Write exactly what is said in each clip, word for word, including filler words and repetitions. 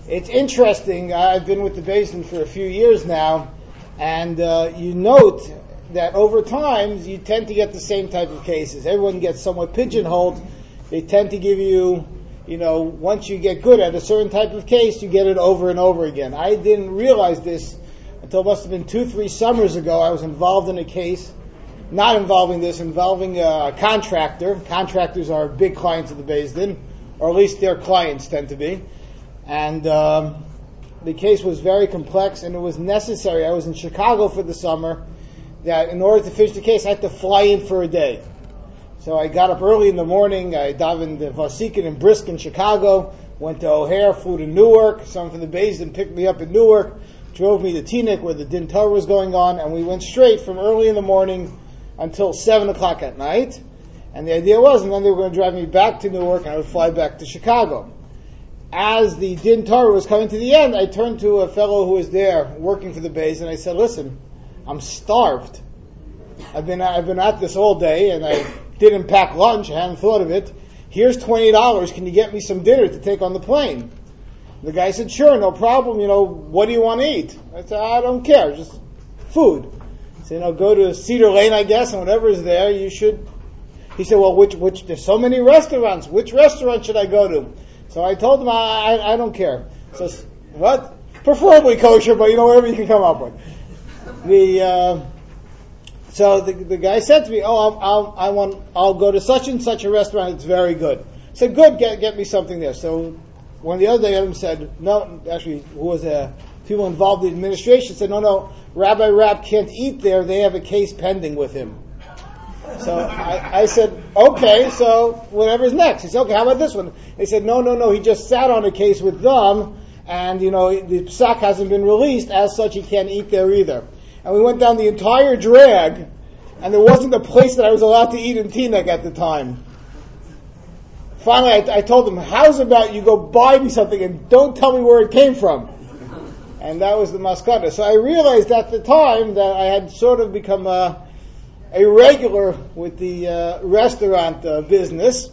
It's interesting. I've been with the Basin for a few years now, and uh, you note that over time you tend to get the same type of cases. Everyone gets somewhat pigeonholed. They tend to give you, you know, once you get good at a certain type of case, you get it over and over again. I didn't realize this until it must have been two, three summers ago. I was involved in a case, not involving this, involving a contractor. Contractors are big clients of the Beis Din, or at least their clients tend to be. And um, the case was very complex, and it was necessary. I was in Chicago for the summer, that in order to finish the case, I had to fly in for a day. So I got up early in the morning. I davened the Vasikin and Brisk in Chicago, went to O'Hare, flew to Newark. Someone from the Beis Din picked me up in Newark, drove me to Teaneck where the Din Torah was going on, and we went straight from early in the morning until seven o'clock at night. And the idea was, and then they were going to drive me back to Newark, and I would fly back to Chicago. As the Din Torah was coming to the end, I turned to a fellow who was there working for the Beis, and I said, "Listen, I'm starved. I've been I've been at this all day, and I didn't pack lunch. I hadn't thought of it. Here's twenty dollars. Can you get me some dinner to take on the plane?" The guy said, "Sure, no problem. You know, what do you want to eat?" I said, "I don't care, just food." He said, "You know, go to Cedar Lane, I guess, and whatever is there, you should." He said, "Well, which which? There's so many restaurants. Which restaurant should I go to?" So I told him, I, I, I don't care. So, what? Preferably kosher, but you know, whatever you can come up with. The, uh, so the, the guy said to me, "Oh, I'll, I'll, I want, I'll go to such and such a restaurant. It's very good." I said, "Good, get, get me something there." So one of the other items said, no, actually, who was uh, people involved in the administration said, no, no, Rabbi Rapp can't eat there. They have a case pending with him. So I, I said, okay, so whatever's next. He said, okay, how about this one? They said, no, no, no, he just sat on a case with them, and, you know, the psak hasn't been released. As such, he can't eat there either. And we went down the entire drag, and there wasn't a place that I was allowed to eat in Teaneck at the time. Finally, I, I told them, how's about you go buy me something and don't tell me where it came from? And that was the maskana. So I realized at the time that I had sort of become a, a regular with the uh, restaurant uh, business.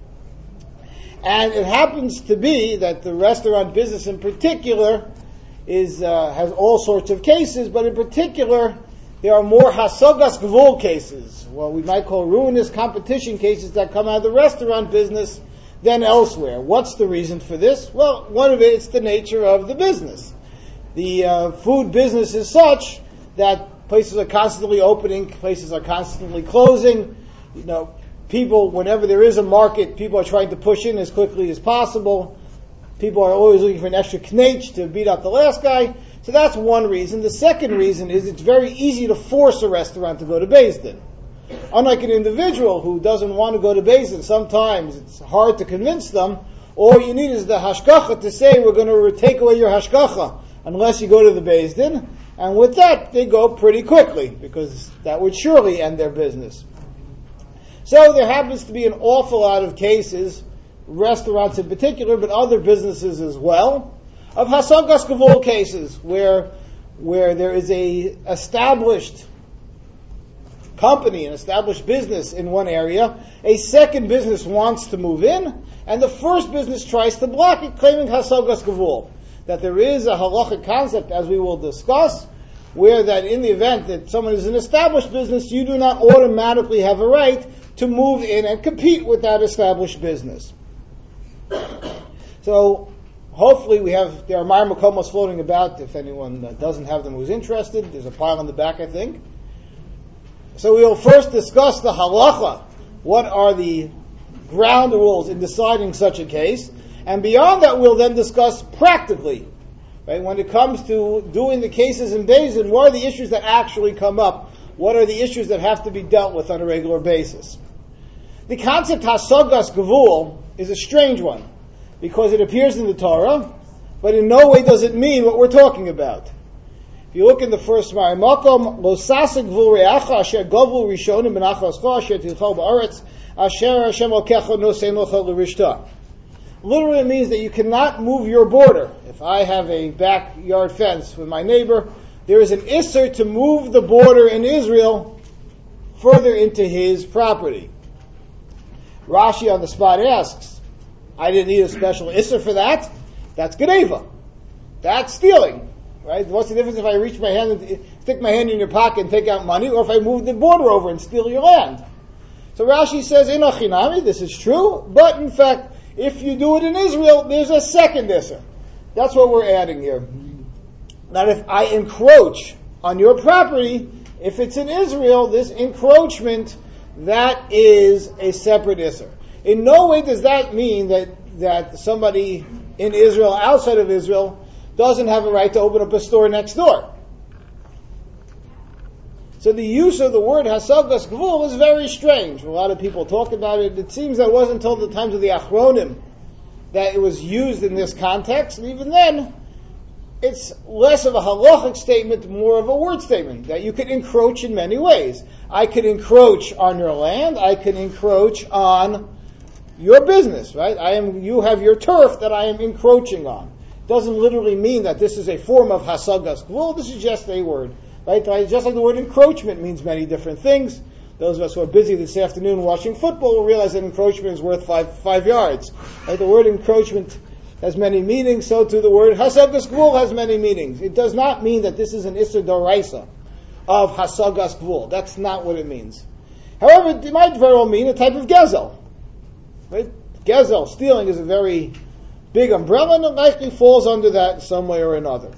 And it happens to be that the restaurant business in particular is uh, has all sorts of cases, but in particular, there are more hasagas gvul cases, what we might call ruinous competition cases that come out of the restaurant business than elsewhere. What's the reason for this? Well, one of it is the nature of the business. The uh, food business is such that places are constantly opening, places are constantly closing. You know, people, whenever there is a market, people are trying to push in as quickly as possible. People are always looking for an extra knetch to beat up the last guy. So that's one reason. The second reason is it's very easy to force a restaurant to go to Beis Din. Unlike an individual who doesn't want to go to Beis Din, sometimes it's hard to convince them. All you need is the hashgacha to say, we're going to take away your hashgacha unless you go to the Beis Din. And with that, they go pretty quickly, because that would surely end their business. So there happens to be an awful lot of cases, restaurants in particular, but other businesses as well, of hasagas gvul cases where where there is a established company, an established business in one area, a second business wants to move in, and the first business tries to block it, claiming hasagas gvul. That there is a halachic concept, as we will discuss, where that in the event that someone is an established business, you do not automatically have a right to move in and compete with that established business. So, hopefully we have, there are Mar Makomos floating about, if anyone doesn't have them who's interested. There's a pile on the back, I think. So we will first discuss the halacha. What are the ground rules in deciding such a case? And beyond that, we'll then discuss practically, right, when it comes to doing the cases in Beis Din, what are the issues that actually come up? What are the issues that have to be dealt with on a regular basis? The concept hasagas gvul is a strange one, because it appears in the Torah, but in no way does it mean what we're talking about. If you look in the first Ma'ar Makom, lo sasek gvul re'acha asher gavul rishonim benachlascha asher tilchol ba'aretz asher Hashem alkecha nosein locha l'rishta. Literally it means that you cannot move your border. If I have a backyard fence with my neighbor, there is an isser to move the border in Israel further into his property. Rashi on the spot asks, I didn't need a special isser for that. That's Geneva. That's stealing, right? What's the difference if I reach my hand and stick my hand in your pocket and take out money, or if I move the border over and steal your land? So Rashi says, "Ina chinami," this is true, but in fact, if you do it in Israel, there's a second issur. That's what we're adding here. That if I encroach on your property, if it's in Israel, this encroachment, that is a separate issur. In no way does that mean that, that somebody in Israel, outside of Israel, doesn't have a right to open up a store next door. So the use of the word hasagas gvul is very strange. A lot of people talk about it. It seems that it wasn't until the times of the Achronim that it was used in this context, and even then, it's less of a halachic statement, more of a word statement, that you could encroach in many ways. I could encroach on your land, I could encroach on your business, right? I am, you have your turf that I am encroaching on. It doesn't literally mean that this is a form of hasagas gvul, this is just a word, right? Just like the word encroachment means many different things. Those of us who are busy this afternoon watching football will realize that encroachment is worth five, five yards. Right? The word encroachment has many meanings, so too the word hasagas gvul has many meanings. It does not mean that this is an issur d'oraisa of hasagas gvul. That's not what it means. However, it might very well mean a type of gezel. Right? Gezel, stealing, is a very big umbrella, and it likely falls under that in some way or another.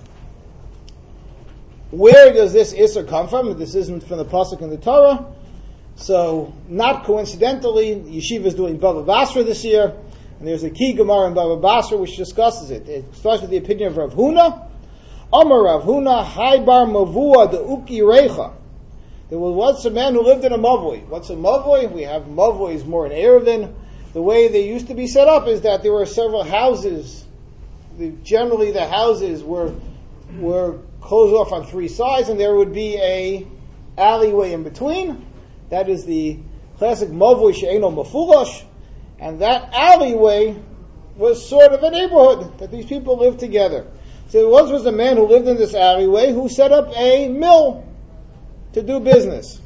Where does this issur come from? This isn't from the pasuk in the Torah. So, not coincidentally, Yeshiva is doing Bava Basra this year, and there's a key Gemara in Bava Basra which discusses it. It starts with the opinion of Rav Huna. Amar Rav Huna, Hai bar mavua de uki recha. There was once a man who lived in a mavoi. What's a mavoi? We have mavois more in Erevin. The way they used to be set up is that there were several houses. The, generally, the houses were were closed off on three sides, and there would be a alleyway in between. That is the classic mavoi she'eno mafulash. And that alleyway was sort of a neighborhood that these people lived together. So there once was a man who lived in this alleyway who set up a mill to do business.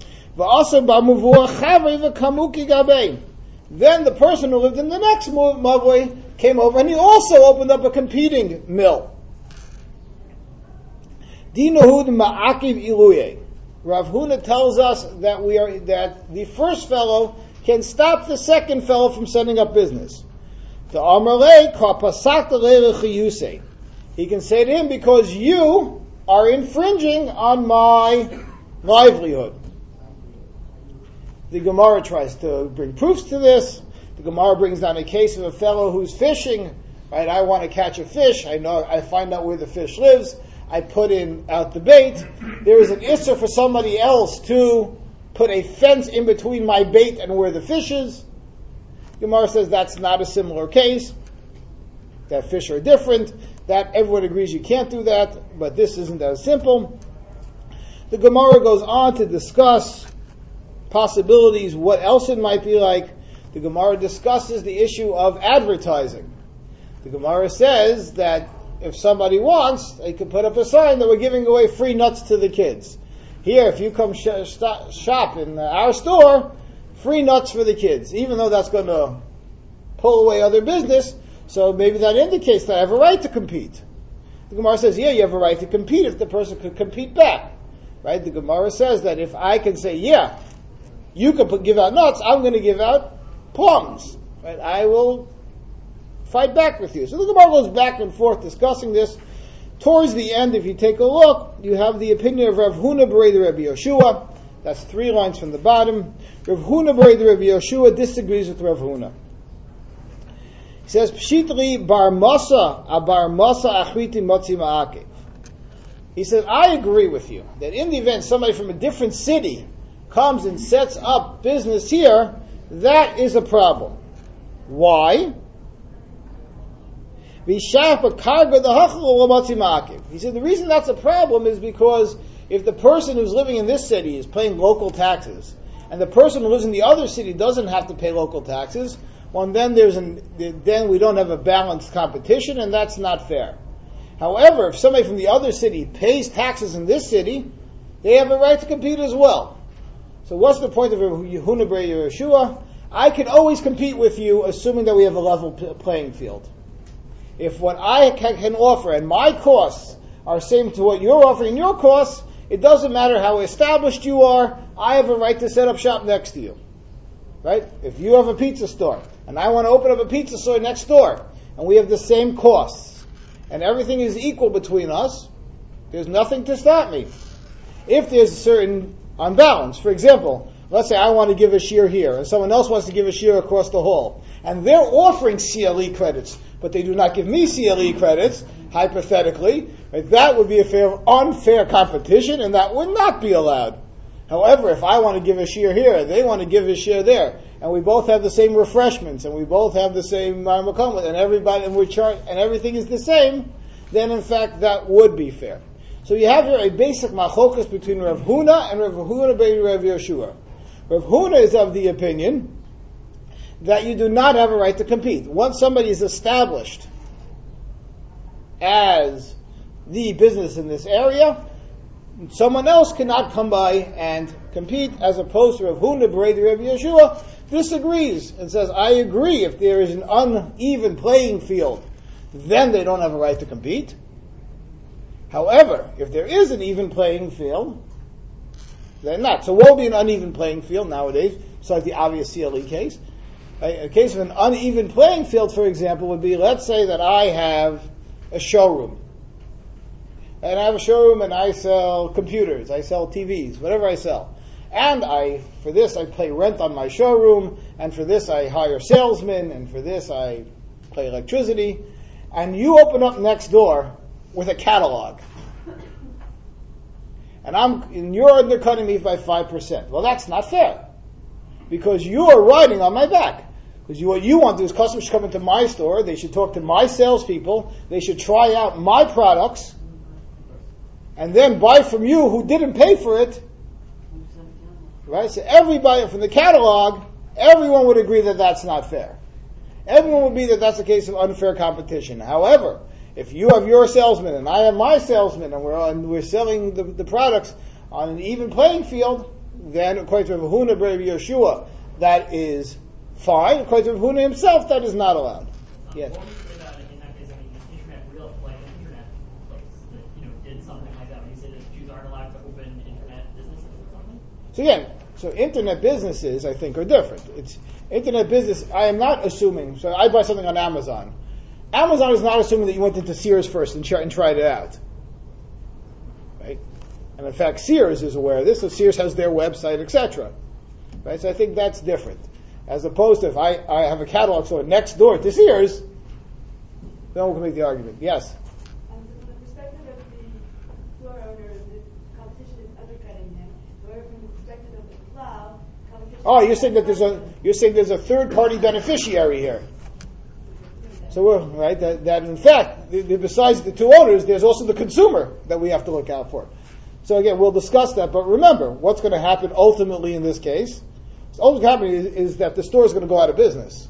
Then the person who lived in the next mavoi came over and he also opened up a competing mill. Dinahud ma'akiv iluye. Rav Huna tells us that we are that the first fellow can stop the second fellow from setting up business. The Amarle kapasakta le'lechiyuse. He can say to him, because you are infringing on my livelihood. The Gemara tries to bring proofs to this. The Gemara brings down a case of a fellow who's fishing. Right, I want to catch a fish. I know. I find out where the fish lives. I put in out the bait. There is an issur for somebody else to put a fence in between my bait and where the fish is. Gemara says that's not a similar case. That fish are different. That everyone agrees you can't do that, but this isn't as simple. The Gemara goes on to discuss possibilities, what else it might be like. The Gemara discusses the issue of advertising. The Gemara says that if somebody wants, they could put up a sign that we're giving away free nuts to the kids. Here, if you come sh- st- shop in our store, free nuts for the kids, even though that's going to pull away other business, so maybe that indicates that I have a right to compete. The Gemara says, yeah, you have a right to compete if the person could compete back. Right? The Gemara says that if I can say, yeah, you can put, give out nuts, I'm going to give out plums. Right? I will fight back with you. So the Gemara goes back and forth discussing this. Towards the end, if you take a look, you have the opinion of Rav Huna Berei the Rabbi Yoshua. That's three lines from the bottom. Rav Huna Berei the Rabbi Yoshua disagrees with Rav Huna. He says, Pshitli bar masa a bar masa achriti motzi ma'akev. He said, I agree with you that in the event somebody from a different city comes and sets up business here, that is a problem. Why? He said the reason that's a problem is because if the person who's living in this city is paying local taxes and the person who lives in the other city doesn't have to pay local taxes, well then there's an, then we don't have a balanced competition, and that's not fair. However, if somebody from the other city pays taxes in this city, they have a right to compete as well. So what's the point of Yehuna Berei Yeshua? I can always compete with you assuming that we have a level p- playing field. If what I can, can offer and my costs are same to what you're offering your costs, it doesn't matter how established you are, I have a right to set up shop next to you. Right? If you have a pizza store, and I want to open up a pizza store next door, and we have the same costs, and everything is equal between us, there's nothing to stop me. If there's a certain unbalance, for example, let's say I want to give a shear here, and someone else wants to give a shear across the hall, and they're offering C L E credits, but they do not give me C L E credits, hypothetically, right, that would be a fair, unfair competition, and that would not be allowed. However, if I want to give a shear here, they want to give a shear there, and we both have the same refreshments, and we both have the same marmakom, and everybody, and we char- and everything is the same, then in fact that would be fair. So you have here a basic machokas between Rav Huna and Rav Huna ben Rav Yeshua. Rav Huna is of the opinion that you do not have a right to compete. Once somebody is established as the business in this area, someone else cannot come by and compete, as opposed to Rav Huna ben Rav Yeshua disagrees and says, I agree, if there is an uneven playing field, then they don't have a right to compete. However, if there is an even playing field, then not. So what would be an uneven playing field nowadays? It's like the obvious C L E case. A, a case of an uneven playing field, for example, would be, let's say that I have a showroom. And I have a showroom and I sell computers, I sell T Vs, whatever I sell. And I, for this I pay rent on my showroom, and for this I hire salesmen, and for this I pay electricity. And you open up next door with a catalog. And I'm, and you're undercutting me by five percent. Well, that's not fair. Because you're riding on my back. Because you, what you want to do is customers should come into my store, they should talk to my salespeople, they should try out my products, and then buy from you who didn't pay for it. Right? So everybody from the catalog, everyone would agree that that's not fair. Everyone would be that that's a case of unfair competition. However, if you have your salesman and I have my salesman, and we're and we're selling the, the products on an even playing field, then according to Rav Huna ben Yeshua, that is fine. According to Rav Huna himself, that is not allowed. Yes. What would you say that in that case, I mean, the internet real, like internet place that, you know, did something like that? When you say that Jews aren't allowed to open internet businesses or something? So again, so internet businesses, I think, are different. It's internet business. I am not assuming. So I buy something on Amazon. Amazon is not assuming that you went into Sears first and, try, and tried it out, right? And in fact, Sears is aware of this. So Sears has their website, et cetera. Right? So I think that's different, as opposed to if I, I have a catalog store next door to Sears, then we can make the argument. Yes. Um, from the perspective of the store owner, the competition is undercutting him. However, from the perspective of the club, competition. Oh, you're saying that there's a you're saying there's a third party beneficiary here. So we're right that, that in fact, the, the, besides the two owners, there's also the consumer that we have to look out for. So again, we'll discuss that. But remember, what's going to happen ultimately in this case? What's ultimately happening is, is that the store is going to go out of business.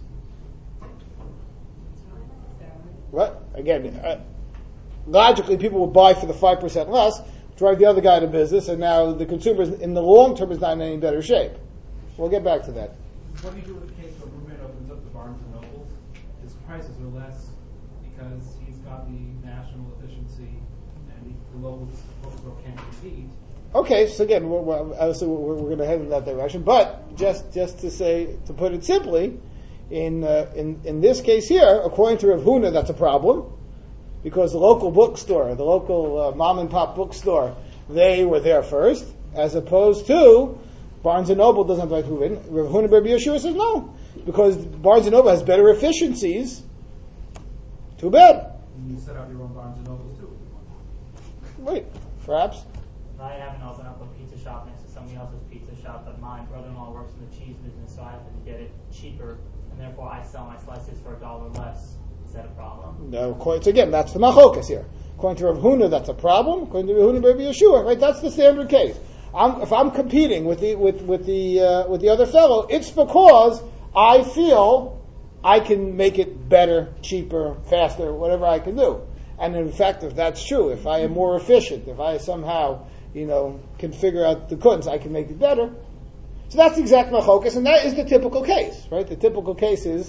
What? Again, uh, logically, people will buy for the five percent less, drive the other guy out of business, and now the consumer is, in the long term is not in any better shape. We'll get back to that. What do you do with the case where Reuben opens up the Barnes and Nobles? His prices are less because he's got the national efficiency and the local bookstore can't compete. Okay, so again, we're, we're, obviously we're, we're going to head in that direction. But just just to say, to put it simply, in uh, in in this case here, according to Rav Huna, that's a problem because the local bookstore, the local uh, mom and pop bookstore, they were there first, as opposed to Barnes and Noble doesn't have the right to move in. Rav Huna ben Yeshua says no, because Barnes and Noble has better efficiencies. Too bad. And you set up your own Barnes and Nobles too. Wait, perhaps. I happen to open up a pizza shop next to somebody else's pizza shop, but my brother-in-law works in the cheese business, so I have to get it cheaper, and therefore I sell my slices for a dollar less. Is that a problem? No, according to, again, that's the machokas here. According to Rav Huna, that's a problem. According to Rav Huna ben Yeshua, right? That's the standard case. I'm, if I'm competing with the with with the uh, with the other fellow, it's because I feel I can make it better, cheaper, faster, whatever I can do. And in fact, if that's true, if I am more efficient, if I somehow, you know, can figure out the kunz, I can make it better. So that's the exact machokas, and that is the typical case, right? The typical case is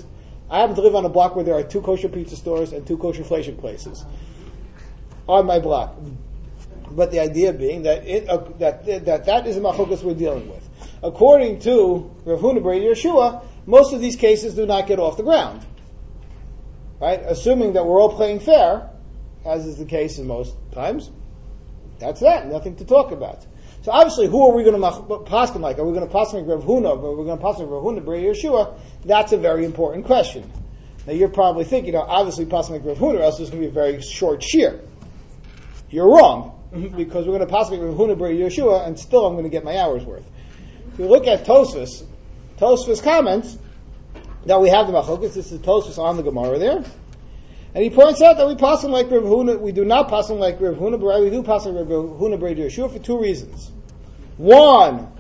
I happen to live on a block where there are two kosher pizza stores and two kosher fleishik places on my block. But the idea being that it, uh, that, that that is a machokas we're dealing with. According to Rav Huna bar Yeshua, most of these cases do not get off the ground. Right? Assuming that we're all playing fair, as is the case in most times, that's that. Nothing to talk about. So obviously, who are we going to paskin like? Are we going to paskin like Rav Huna, or are we going to paskin like Rav Huna bar Yeshua? That's a very important question. Now you're probably thinking, you know, obviously paskin like Rav Huna, or else there's going to be a very short shear. You're wrong, because we're going to paskin like Rav Huna bar Yeshua, and still I'm going to get my hours worth. If you look at Tosfos, Tosfos comments that we have the machokas. This is Tosfos on the Gemara there. And he points out that we pass him like Rav Huna, we do not pass him like Rav Huna, but we do pass him like Rav Huna bar Yeshua for two reasons. One,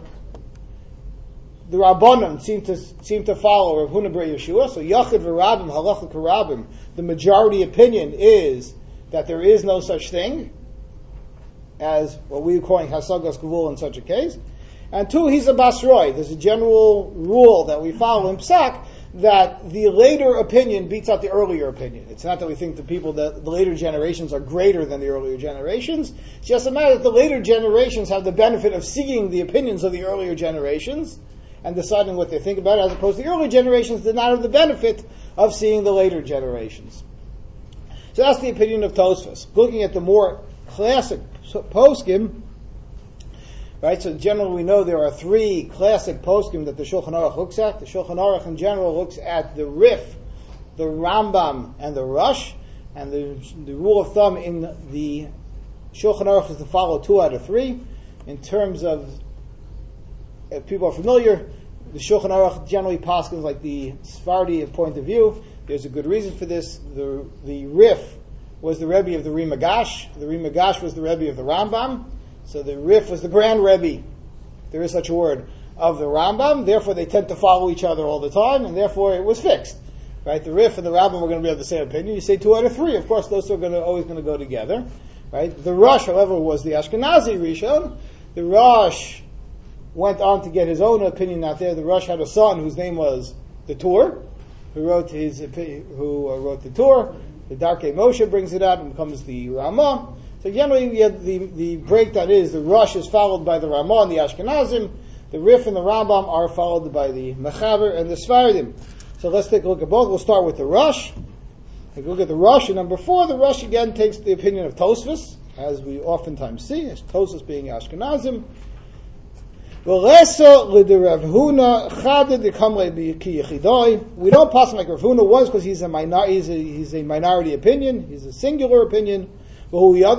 the Rabbanim seem to seem to follow Rav Huna bar Yeshua, so Yachid v'Rabim, Halacha k'Rabim, the majority opinion is that there is no such thing as what we are calling Hasagas Gvul in such a case. And two, he's a Basroi. There's a general rule that we follow in Psak, that the later opinion beats out the earlier opinion. It's not that we think the people that the later generations are greater than the earlier generations. It's just a matter that the later generations have the benefit of seeing the opinions of the earlier generations and deciding what they think about it, as opposed to the earlier generations did not have the benefit of seeing the later generations. So that's the opinion of Tosfos. Looking at the more classic poskim, right, so generally we know there are three classic poskim that the Shulchan Aruch looks at. The Shulchan Aruch in general looks at the Rif, the Rambam, and the Rush. And the, the rule of thumb in the Shulchan Aruch is to follow two out of three. In terms of, if people are familiar, the Shulchan Aruch generally paskins like the Sephardi point of view. There's a good reason for this. The the Rif was the Rebbe of the Rimagash. The Rimagash was the Rebbe of the Rambam. So the Rif was the grand Rebbe, there is such a word, of the Rambam. Therefore, they tend to follow each other all the time, and therefore it was fixed. Right? The Rif and the Rambam were going to be of the same opinion. You say two out of three. Of course, those two are going to, always going to go together. Right? The Rosh, however, was the Ashkenazi Rishon. The Rosh went on to get his own opinion out there. The Rosh had a son whose name was the Tur, who wrote his who wrote the Tur. The Darkei Moshe brings it out and becomes the Ramah. So generally, we have the, the breakdown is the Rosh is followed by the Ramah and the Ashkenazim. The Rif and the Rambam are followed by the Mechaber and the Sfardim. So let's take a look at both. We'll start with the Rosh. Take a look at the Rosh. And number four, the Rosh again takes the opinion of Tosfos, as we oftentimes see, as Tosfos being Ashkenazim. We don't pass like Rav Huna was because he's a, minor, he's, a, he's a minority opinion, he's a singular opinion. So the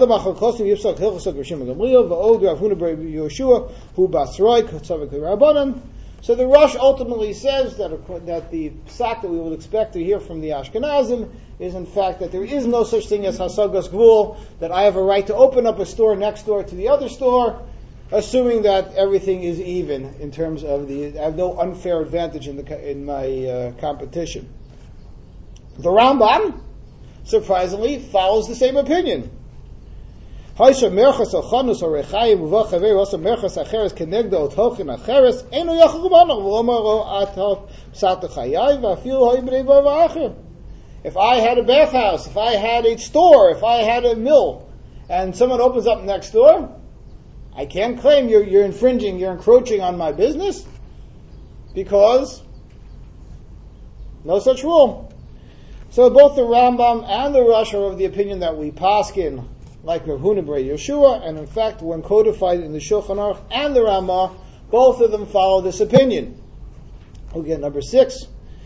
Rosh ultimately says that, that the psak that we would expect to hear from the Ashkenazim is in fact that there is no such thing as Hasagas Gvul, that I have a right to open up a store next door to the other store, assuming that everything is even in terms of the, I have no unfair advantage in the in my uh, competition. The Rambam, surprisingly, follows the same opinion. However, merchas ochanus or rechayim uvach haver also merchas acheres kenegdo otochin acheres eno yachol gumanach v'omar lo atov psat chayai v'afil hoibrei v'acher. If I had a bathhouse, if I had a store, if I had a mill, and someone opens up next door, I can't claim you're, you're infringing, you're encroaching on my business, because no such rule. So both the Rambam and the Rosh are of the opinion that we paskin like Rav Huna bar Yeshua, and in fact, when codified in the Shulchan Aruch and the Ramah, both of them follow this opinion. We'll get number six.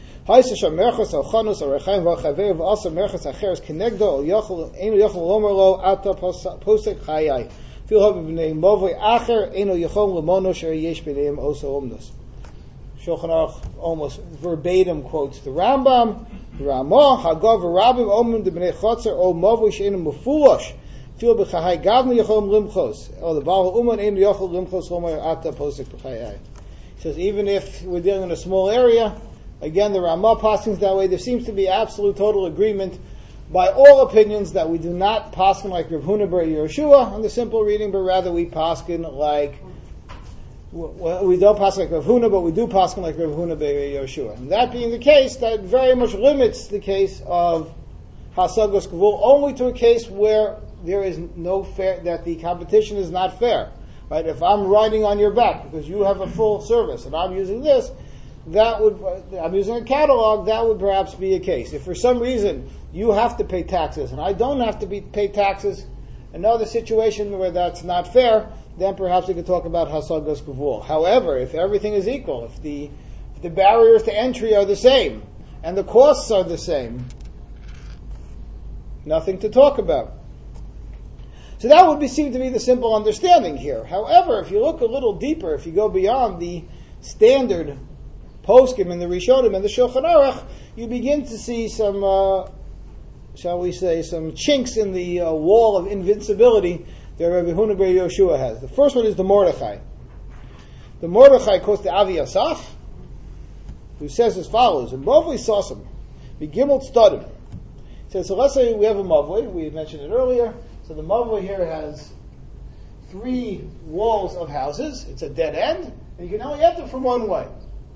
Shulchan Aruch almost verbatim quotes the Rambam, Ramah, Hagav Rabim Omim de Bnei Chotzer O Mavui Sheinu Mufulash Fil B'Chahai Gavni Yachol Limchos O the Baal Uman Ein Yachol Limchos Homer Ata Posek B'Chayai. He says even if we're dealing in a small area, again the Ramah passings that way, there seems to be absolute total agreement by all opinions that we do not paskin like Rav Huna bar Yeshua on the simple reading, but rather we paskin like Well, we don't pass like Rav Huna, but we do pass like Rav Huna Be'er Yoshua. And that being the case, that very much limits the case of Hasagos Gavul only to a case where there is no fair, that the competition is not fair. Right? If I'm riding on your back because you have a full service and I'm using this, that would, I'm using a catalog, that would perhaps be a case. If for some reason you have to pay taxes and I don't have to be, pay taxes, another situation where that's not fair, then perhaps we could talk about Hasagos Gavul. However, if everything is equal, if the, if the barriers to entry are the same, and the costs are the same, nothing to talk about. So that would be, seem to be the simple understanding here. However, if you look a little deeper, if you go beyond the standard poskim and the Rishonim and the Shulchan Aruch, you begin to see some, uh, shall we say, some chinks in the uh, wall of invincibility that Rabbi Huna Bar Yoshua has. The first one is the Mordechai. The Mordechai quotes the Avi Asaf, who says as follows: "In Mavli Sasam, Begimel Tzadim." He says, so let's say we have a Mavli, we mentioned it earlier. So the Mavli here has three walls of houses. It's a dead end, and you can only enter from one way.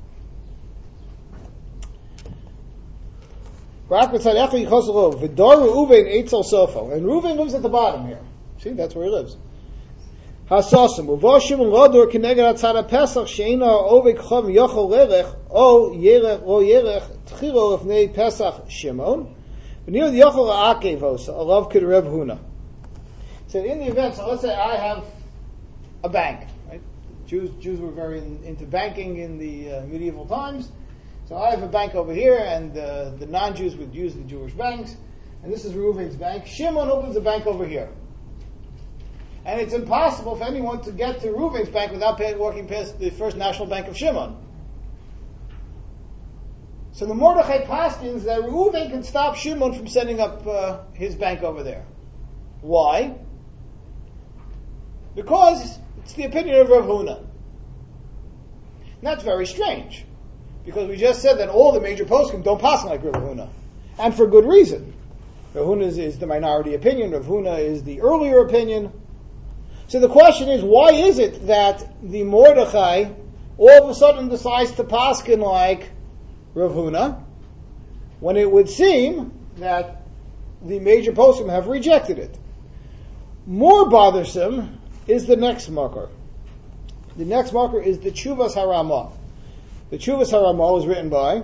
And Reuven lives at the bottom here. See, that's where he lives. Hasasim uvashim ladur keneged atzad Pesach sheina ovek chav yochel lerech o yerech o yerech tchilo lefnei Pesach Shimon v'nir yochel la'akev osa alav kid Reb Huna. So in the event, so let's say I have a bank. Right? Jews Jews were very in, into banking in the uh, medieval times. So I have a bank over here, and uh, the non-Jews would use the Jewish banks. And this is Reuven's bank. Shimon opens a bank over here. And it's impossible for anyone to get to Reuven's bank without pay, walking past the First National Bank of Shimon. So the Mordechai paskins that Reuven can stop Shimon from setting up uh, his bank over there. Why? Because it's the opinion of Rav Huna. And that's very strange. Because we just said that all the major poskim don't pass like Rav Huna. And for good reason. Rav Huna is, is the minority opinion. Rav Huna is the earlier opinion. So the question is, why is it that the Mordechai all of a sudden decides to paskin like Rav Huna, when it would seem that the major poskim have rejected it? More bothersome is the next marker. The next marker is the Tshuvas HaRamah. The Tshuvas HaRamah was written by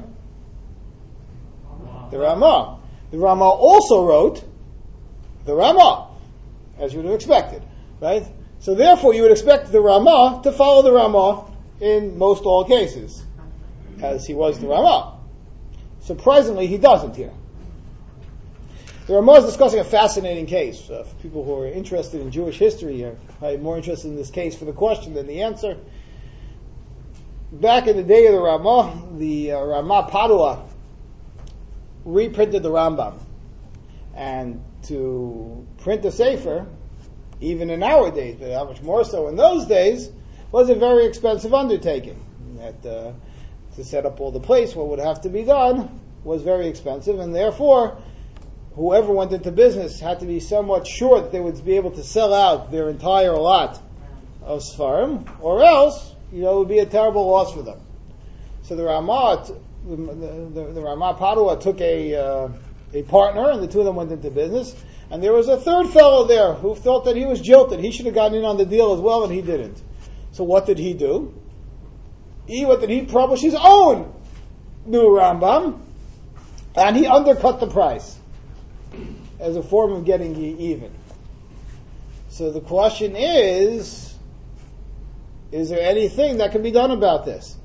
the Ramah. The Ramah also wrote the Ramah, as you would have expected, right? So therefore you would expect the Ramah to follow the Ramah in most all cases, as he was the Ramah. Surprisingly, he doesn't here. The Ramah is discussing a fascinating case. Uh, for people who are interested in Jewish history, are probably more interested in this case for the question than the answer. Back in the day of the Ramah, the uh, Ramah Padua reprinted the Rambam. And to print a Sefer, even in our days, but how much more so in those days, was a very expensive undertaking. That, uh, to set up all the place, what would have to be done, was very expensive, and therefore, whoever went into business had to be somewhat sure that they would be able to sell out their entire lot of Sfarim, or else, you know, it would be a terrible loss for them. So the Ramah, the, the, the Ramah Padua took a uh, a partner, and the two of them went into business. And there was a third fellow there who thought that he was jilted. He should have gotten in on the deal as well, and he didn't. So what did he do? He what did he publish his own new Rambam, and he undercut the price as a form of getting even. So the question is, is there anything that can be done about this?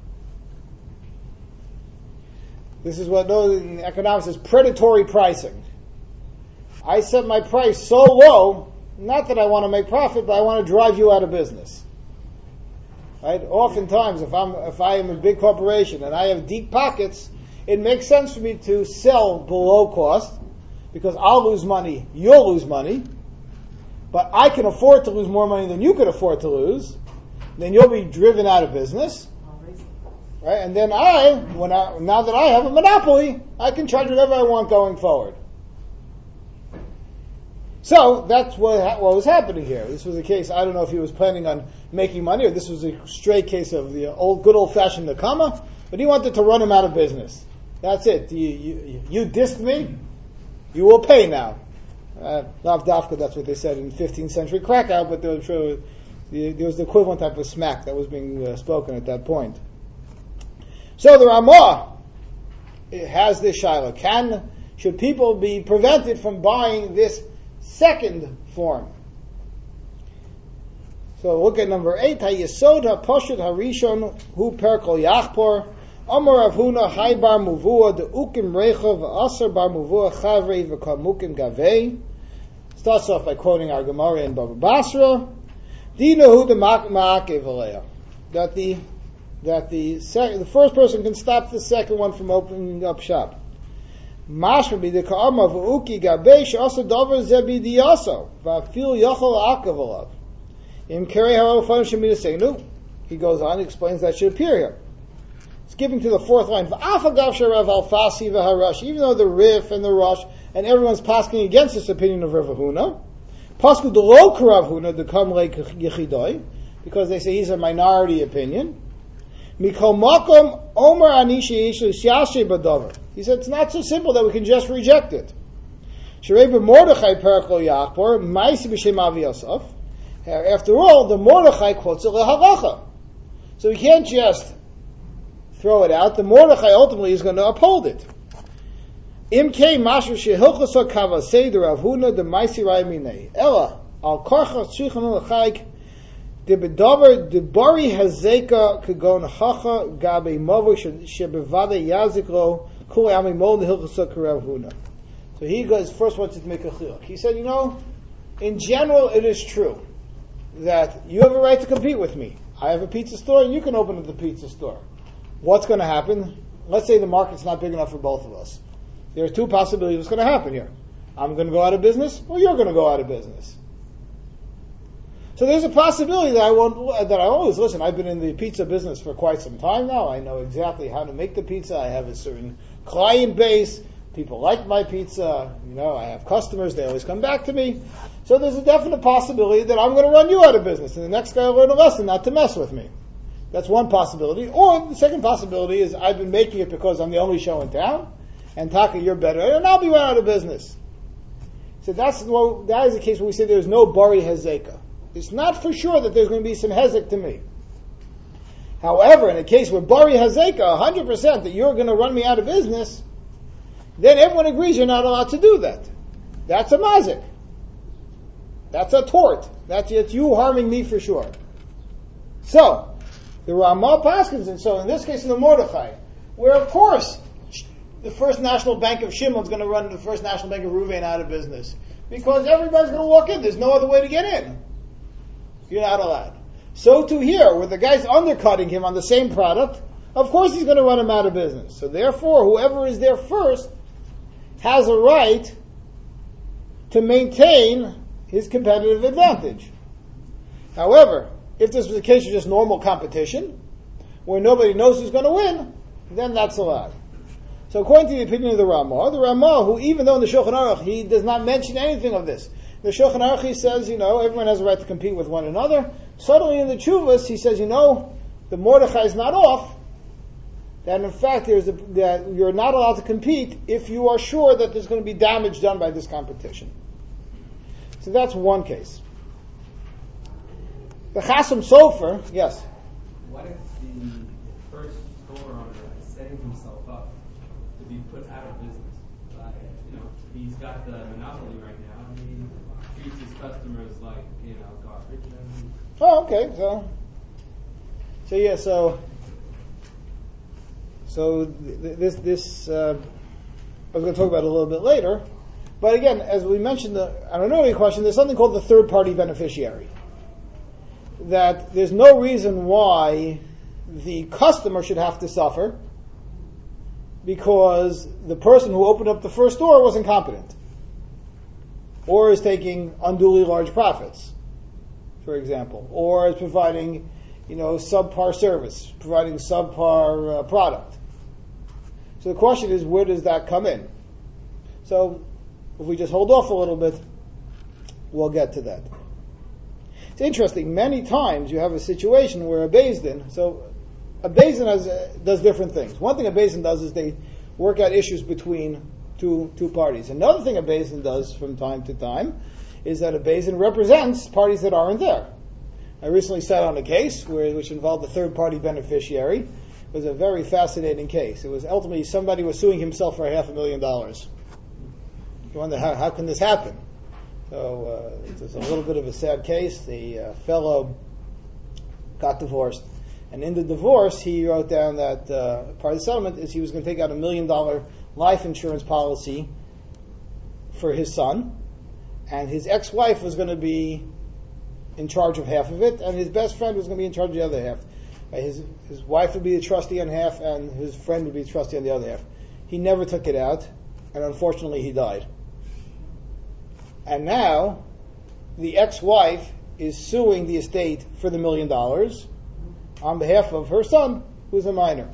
This is what known in economics as predatory pricing. I set my price so low, not that I want to make profit, but I want to drive you out of business. Right? Oftentimes, if I'm if I am a big corporation and I have deep pockets, it makes sense for me to sell below cost, because I'll lose money, you'll lose money, but I can afford to lose more money than you could afford to lose. Then you'll be driven out of business, right? And then I, when I, now that I have a monopoly, I can charge whatever I want going forward. So that's what what was happening here. This was a case. I don't know if he was planning on making money, or this was a straight case of the old, good old-fashioned nakama. But he wanted to run him out of business. That's it. You you, you dissed me, you will pay now. Uh, Lav Dafka, that's what they said in fifteenth century Krakow. But there was, uh, the, there was the equivalent type of smack that was being uh, spoken at that point. So the Ramah has this shaila: Can should people be prevented from buying this second form? So look at number eight. Hayesod haposhut harishon hu perkol yachpor Amar Rav Huna hay bar muvua de ukim rechav v'asar bar muvua chavrei v'kamukim gavei. Starts off by quoting our Gemara in Baba Basra. Dinahu de ma'akev aleya. That the that the second, the first person can stop the second one from opening up shop. Mashma be the ka'ama v'uki gabei she'asa davar zebi diyaso v'afil yachol akav alav. Im keri harofan shemidasenu. He goes on, he explains that should appear here. Skipping to the fourth line, v'afagav sherav alfasi v'harash. Even though the Rif and the Rosh and everyone's pasking against this opinion of Rav Huna, pasku delo k'Rav Huna dekam le yechidoi, because they say he's a minority opinion. Mikol makom omer ani sheish l'siyashe b'davar. He said it's not so simple that we can just reject it. Sherei b'Mordechai perakol yachpor ma'isi b'shem Avi Yosef. After all, the Mordechai quotes a lehalacha, so we can't just throw it out. The Mordechai ultimately is going to uphold it. Imkei mashu shehilchasa kavasei the Rav Huna the Maisi Rai Minei Ella al karcha tzrichon lechaik de bedavar de bari hazeka kagon hacha gabe mavu shebevade yaziklo kule ami mol the hilchasa Rav Huna. So he goes first wants to make a chiluk. He said, you know, in general it is true that you have a right to compete with me. I have a pizza store and you can open up the pizza store. What's going to happen? Let's say the market's not big enough for both of us. There are two possibilities what's going to happen here. I'm going to go out of business, or you're going to go out of business. So there's a possibility that I won't, that I always listen. I've been in the pizza business for quite some time now. I know exactly how to make the pizza. I have a certain client base. People like my pizza. You know, I have customers. They always come back to me. So there's a definite possibility that I'm going to run you out of business, and the next guy will learn a lesson not to mess with me. That's one possibility. Or the second possibility is I've been making it because I'm the only show in town, and Taka, you're better, and I'll be run out of business. So that's well, that is the case where we say there's no bari hezeka. It's not for sure that there's going to be some hezek to me. However, in a case where bari hezeka, one hundred percent that you're going to run me out of business, then everyone agrees you're not allowed to do that. That's a mazik. That's a tort. That's it's you harming me for sure. So, the Ramah paskins, and so in this case in the Mordechai, where of course the First National Bank of Shimon's going to run the First National Bank of Ruvain out of business. Because everybody's going to walk in. There's no other way to get in. You're not allowed. So too here, where the guy's undercutting him on the same product, of course he's going to run him out of business. So therefore, whoever is there first has a right to maintain his competitive advantage. However, if this was a case of just normal competition, where nobody knows who's going to win, then that's allowed. So according to the opinion of the Ramah, the Ramah, who even though in the Shulchan Aruch he does not mention anything of this, the Shulchan Aruch he says, you know, everyone has a right to compete with one another. Suddenly in the Chuvas he says, you know, the Mordechai is not off. That in fact there's a, that you're not allowed to compete if you are sure that there's going to be damage done by this competition. So that's one case. The Chasam Sofer, yes. What if the first store owner is setting himself up to be put out of business? Like, you know, he's got the monopoly right now, and he treats his customers like, you know, garbage. And oh, okay. So, so yeah. So, so th- this this uh, I was going to talk about it a little bit later, but again, as we mentioned, the, I don't know any question. There's something called the third party beneficiary. That there's no reason why the customer should have to suffer because the person who opened up the first store was incompetent or is taking unduly large profits, for example, or is providing, you know, subpar service, providing subpar uh, product. So the question is, where does that come in? So if we just hold off a little bit, We'll get to that. It's interesting. Many times you have a situation where a Beis Din, so a Beis Din has, uh, does different things. One thing a Beis Din does is they work out issues between two two parties. Another thing a Beis Din does from time to time is that a Beis Din represents parties that aren't there. I recently sat on a case where, which involved a third-party beneficiary. It was a very fascinating case. It was ultimately somebody was suing himself for half a million dollars. You wonder how, how can this happen? So uh, it's a little bit of a sad case. The uh, fellow got divorced, and in the divorce, he wrote down that uh, part of the settlement is he was going to take out a million dollar life insurance policy for his son, and his ex-wife was going to be in charge of half of it, and his best friend was going to be in charge of the other half. Uh, his his wife would be the trustee on half, and his friend would be the trustee on the other half. He never took it out, and unfortunately, he died. And now, the ex-wife is suing the estate for the million dollars on behalf of her son, who's a minor.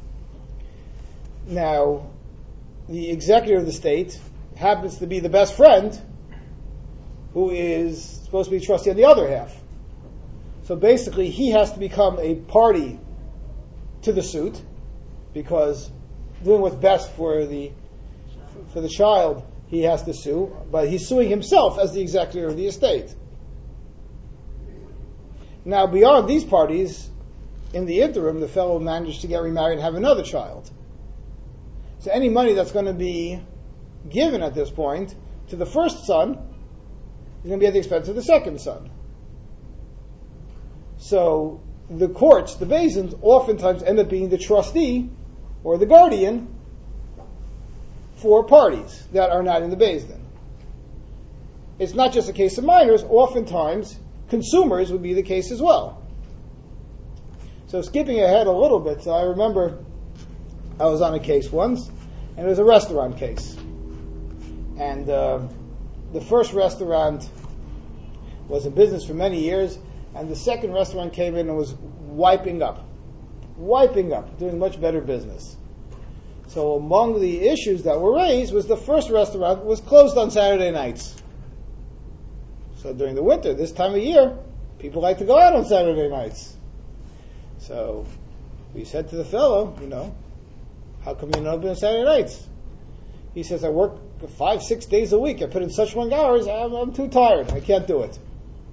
Now, the executor of the estate happens to be the best friend, who is supposed to be trustee on the other half. So basically, he has to become a party to the suit, because doing what's best for the for the child, he has to sue, but he's suing himself as the executor of the estate. Now, beyond these parties, in the interim, the fellow managed to get remarried and have another child. So any money that's going to be given at this point to the first son is going to be at the expense of the second son. So the courts, the Beis Dins, oftentimes end up being the trustee or the guardian for parties that are not in the Beis Din. It's not just a case of minors. Oftentimes, consumers would be the case as well. So skipping ahead a little bit, so I remember I was on a case once, and it was a restaurant case. And uh, the first restaurant was in business for many years, and the second restaurant came in and was wiping up. Wiping up, doing much better business. So among the issues that were raised was the first restaurant was closed on Saturday nights. So during the winter, this time of year, people like to go out on Saturday nights. So we said to the fellow, you know, how come you're not open on Saturday nights? He says, I work five, six days a week. I put in such long hours, I'm, I'm too tired. I can't do it.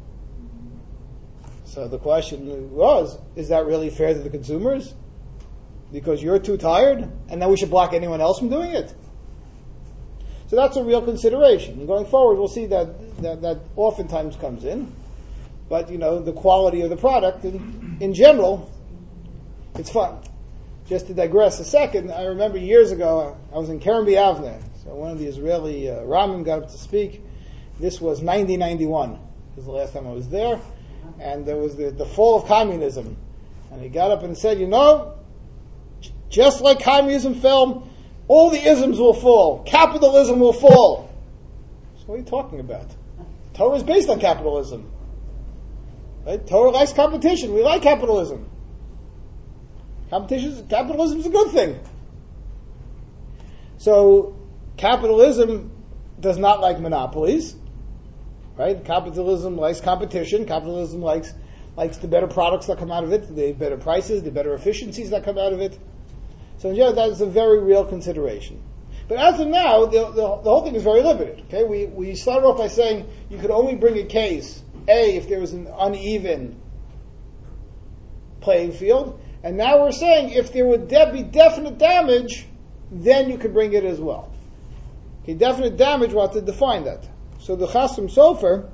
So the question was, is that really fair to the consumers? Because you're too tired, and then we should block anyone else from doing it? So that's a real consideration. And going forward, we'll see that, that that oftentimes comes in. But, you know, the quality of the product, in, in general, it's fun. Just to digress a second, I remember years ago, I was in Kerem B'Yavneh. So one of the Israeli uh, Ramim got up to speak. This was nineteen ninety-one. This was the last time I was there. And there was the, the fall of communism. And he got up and said, you know, just like communism fell, all the isms will fall. Capitalism will fall. So what are you talking about? Torah is based on capitalism. Right? Torah likes competition. We like capitalism. Competition, capitalism is a good thing. So capitalism does not like monopolies. Right? Capitalism likes competition. Capitalism likes likes the better products that come out of it, the better prices, the better efficiencies that come out of it. So yeah, that is a very real consideration. But as of now, the, the, the whole thing is very limited. Okay, we we started off by saying you could only bring a case A if there was an uneven playing field, and now we're saying if there would de- be definite damage, then you could bring it as well. Okay, definite damage. We'll have to define that. So the Chasam Sofer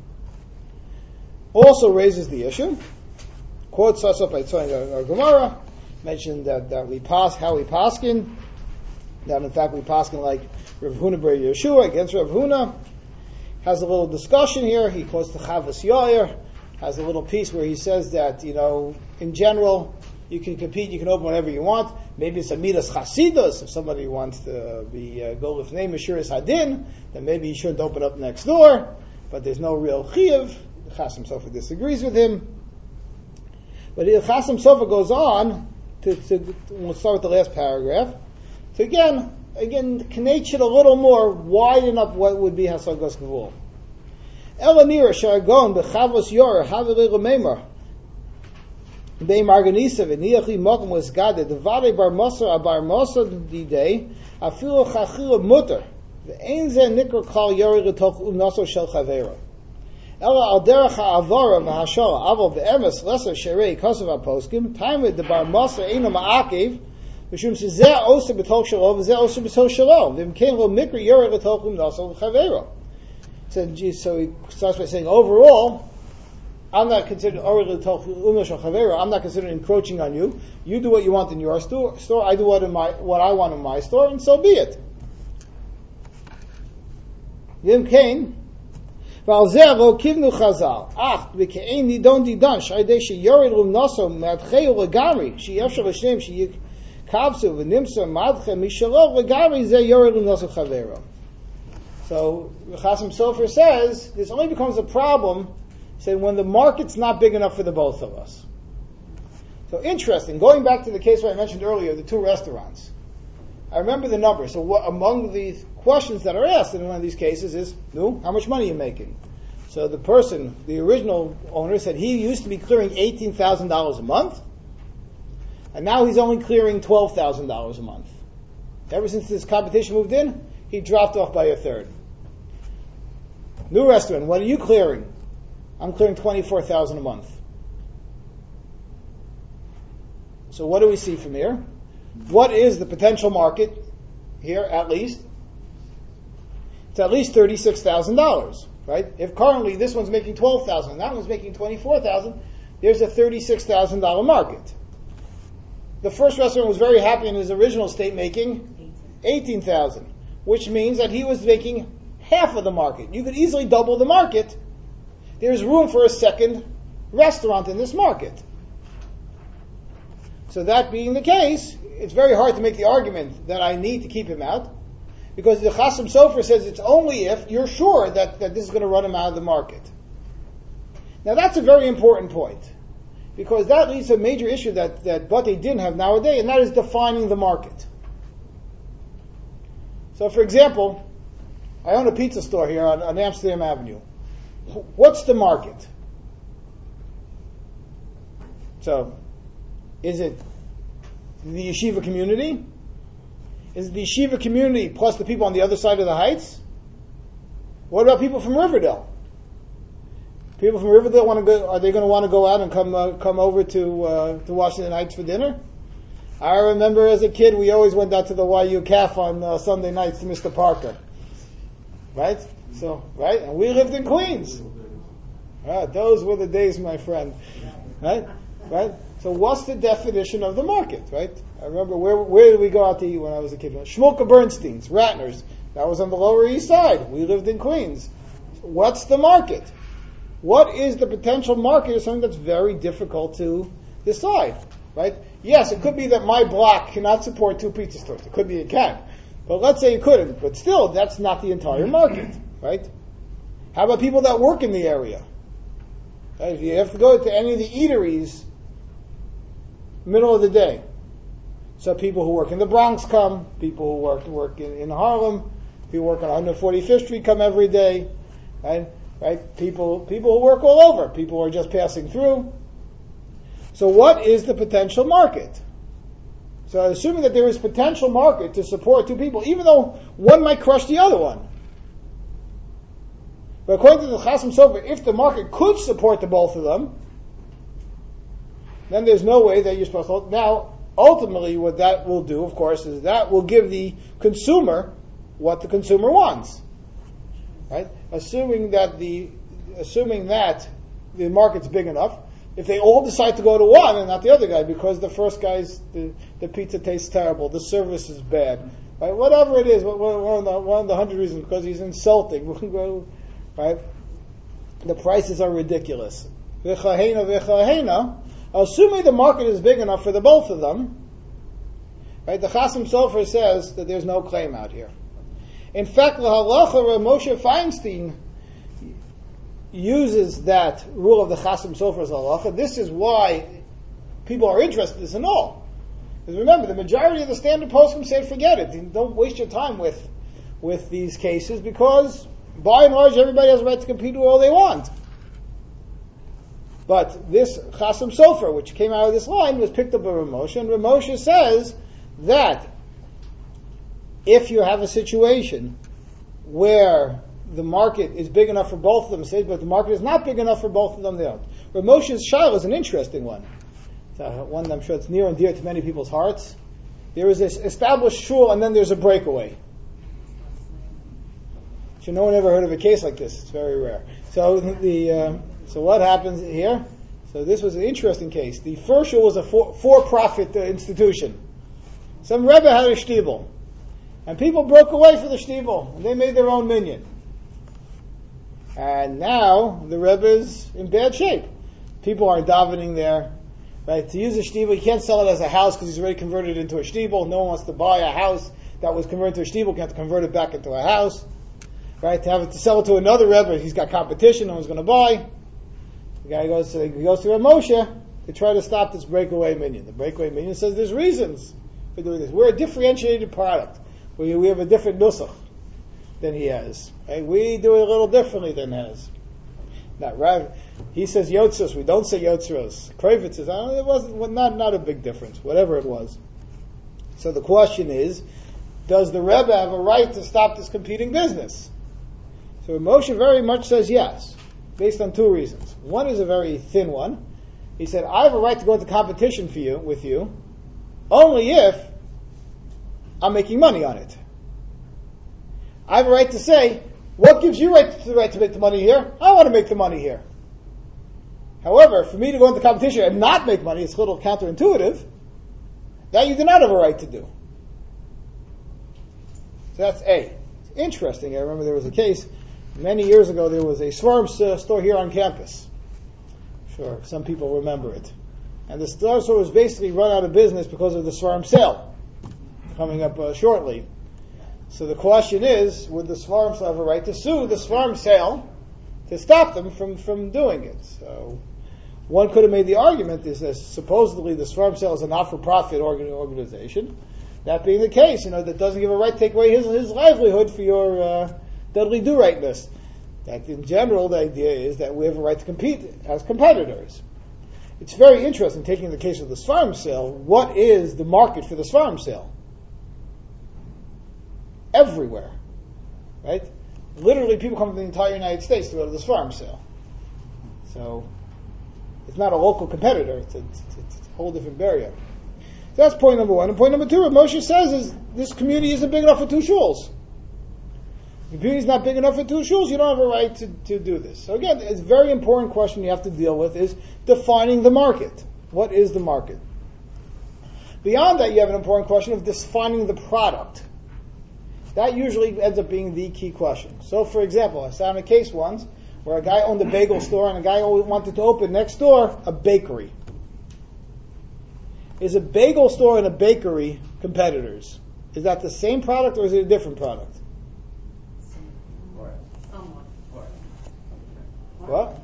also raises the issue. Quotes us up by our Gemara. Mentioned that, that we pass how we paskin, that in fact we paskin like Rav Huna bar Yeshua against Rav Huna. Has a little discussion here. He quotes the Chavas Yair. Has a little piece where he says that, you know, in general you can compete, you can open whatever you want. Maybe it's a midas chasidus. If somebody wants to be uh, go with name Ashuris Hadin, then maybe you shouldn't open up next door. But there's no real chiyuv. The Chasam Sofer disagrees with him. But the Chasam Sofer goes on. To, to, we'll start with the last paragraph. So again, again, connect it a little more, widen up what would be Hasagos Gvul. Elanir Sharagon Bechavos Yor Havile Rememar. Bei Marganisa v'niachli mokum was gade the vade bar mosa abar mosa di day afilu chachila mutter the ein ze nikra kal yori l'toch unaso shel chavera ela al derech ha'avara v'hashal aval v'emes lesser sherei kosav ha'poskim time with the bar mosa eino ma'akev v'shum shezeh osa b'toch shelo v'zeh osa b'toch shelo v'imkein lo mikra yori l'toch unaso chavera. So he starts by saying overall, I'm not considering I'm not considering encroaching on you. You do what you want in your store. store I do what in my what I want in my store, and so be it. Vim kain, v'alzeh lo kivnu chazal. Ach v'kein nidon didan sh'ayidei sheyored l'mnaso madcheu l'gamri sheyefshel l'shem sheyikavsu v'nimsa madche mishalo l'gamri zeh yored l'mnaso chavero. So the Chasim Sofer says this only becomes a problem, say, when the market's not big enough for the both of us. So interesting. Going back to the case where I mentioned earlier, the two restaurants. I remember the number. So what, among the questions that are asked in one of these cases is, no, how much money are you making? So the person, the original owner, said he used to be clearing eighteen thousand dollars a month, and now he's only clearing twelve thousand dollars a month. Ever since this competition moved in, he dropped off by a third. New restaurant, what are you clearing? I'm clearing twenty-four thousand dollars a month. So what do we see from here? What is the potential market here, at least? It's at least thirty-six thousand dollars, right? If currently this one's making twelve thousand dollars and that one's making twenty-four thousand dollars, there's a thirty-six thousand dollars market. The first restaurant was very happy in his original state making eighteen thousand dollars, which means that he was making half of the market. You could easily double the market. There's room for a second restaurant in this market. So that being the case, it's very hard to make the argument that I need to keep him out, because the Chasim Sofer says it's only if you're sure that, that this is going to run him out of the market. Now that's a very important point, because that leads to a major issue that, that Bate didn't have nowadays, and that is defining the market. So for example, I own a pizza store here on, on Amsterdam Avenue. What's the market? So, is it the yeshiva community? Is it the yeshiva community plus the people on the other side of the heights? What about people from Riverdale? People from Riverdale want to go? Are they going to want to go out and come uh, come over to uh, to Washington Heights for dinner? I remember as a kid we always went out to the Y U Caf on uh, Sunday nights to Mister Parker. Right? So, right? And we lived in Queens. Ah, those were the days, my friend. Right? Right? So what's the definition of the market, right? I remember, where where did we go out to eat when I was a kid? Shmulka Bernstein's, Ratner's. That was on the Lower East Side. We lived in Queens. What's the market? What is the potential market is something that's very difficult to decide, right? Yes, it could be that my block cannot support two pizza stores. It could be it can. But let's say it couldn't. But still, that's not the entire market, right? How about people that work in the area? Right? If you have to go to any of the eateries, middle of the day. So people who work in the Bronx come, people who work work in, in Harlem, people who work on one forty-fifth Street come every day, right? Right? People people who work all over, people who are just passing through. So what is the potential market? So assuming that there is potential market to support two people, even though one might crush the other one. But according to the Chasim Sofer, if the market could support the both of them, then there's no way that you're supposed to. Now, ultimately, what that will do, of course, is that will give the consumer what the consumer wants, right? Assuming that the, assuming that the market's big enough, if they all decide to go to one and not the other guy because the first guy's the, the pizza tastes terrible, the service is bad, right? Whatever it is, one of the, one of the hundred reasons, because he's insulting, right? The prices are ridiculous. V'chahena v'chahena. Assuming the market is big enough for the both of them, right? The Chasim Sofer says that there's no claim out here. In fact, the halacha Rav Moshe Feinstein uses that rule of the Chasim Sofer's halacha. This is why people are interested in this and all. Because remember, the majority of the standard poskim say, forget it. Don't waste your time with with these cases because by and large, everybody has a right to compete with all they want. But this Chasam Sofer, which came out of this line, was picked up by Rav Moshe, and Rav Moshe says that if you have a situation where the market is big enough for both of them, say, but the market is not big enough for both of them, they don't. Rav Moshe's shayla is an interesting one. It's uh, one I'm sure it's near and dear to many people's hearts. There is this established shul, and then there's a breakaway. So no one ever heard of a case like this. It's very rare. So the uh, so what happens here? So this was an interesting case. The first shul was a for, for-profit uh, institution. Some rebbe had a shtibel, and people broke away for the shtibel, and they made their own minyan. And now the rebbe is in bad shape. People aren't davening there. Right, to use a shtibel, you can't sell it as a house because he's already converted it into a shtibel. No one wants to buy a house that was converted to a shtibel. You have to convert it back into a house. Right, to have it to sell it to another rebbe, he's got competition. No one's going to buy. The guy goes to he goes to Rav Moshe to try to stop this breakaway minyan. The breakaway minyan says there's reasons for doing this. We're a differentiated product. We we have a different nusach than he has. Right? We do it a little differently than he has. Not right. He says yotzros. We don't say yotzros. Kravitz says, oh, it wasn't not not a big difference. Whatever it was. So the question is, does the Rebbe have a right to stop this competing business? So Moshe very much says yes, based on two reasons. One is a very thin one. He said, I have a right to go into competition for you with you, only if I'm making money on it. I have a right to say, what gives you right to, the right to make the money here? I want to make the money here. However, for me to go into competition and not make money, it's a little counterintuitive. That you do not have a right to do. So that's A. It's interesting. I remember there was a case many years ago. There was a Svarim store here on campus. Sure, some people remember it. And the store was basically run out of business because of the Svarim sale coming up uh, shortly. So the question is, would the Svarim have a right to sue the Svarim sale to stop them from, from doing it? So one could have made the argument is that supposedly the Svarim sale is a not-for-profit organization. That being the case, you know, that doesn't give a right to take away his, his livelihood for your uh, deadly do-rightness. That in general, the idea is that we have a right to compete as competitors. It's very interesting, taking the case of the Svarim sale, what is the market for the Svarim sale? Everywhere, right? Literally, people come from the entire United States to go to this farm sale. So it's not a local competitor; it's a, it's, it's a whole different barrier. So that's point number one. And point number two, what Moshe says is this community isn't big enough for two shuls. The community is not big enough for two shuls. You don't have a right to, to do this. So again, it's a very important question you have to deal with is defining the market. What is the market? Beyond that, you have an important question of defining the product. That usually ends up being the key question. So, for example, I saw in a case once where a guy owned a bagel store and a guy wanted to open next door a bakery. Is a bagel store and a bakery competitors? Is that the same product or is it a different product? What?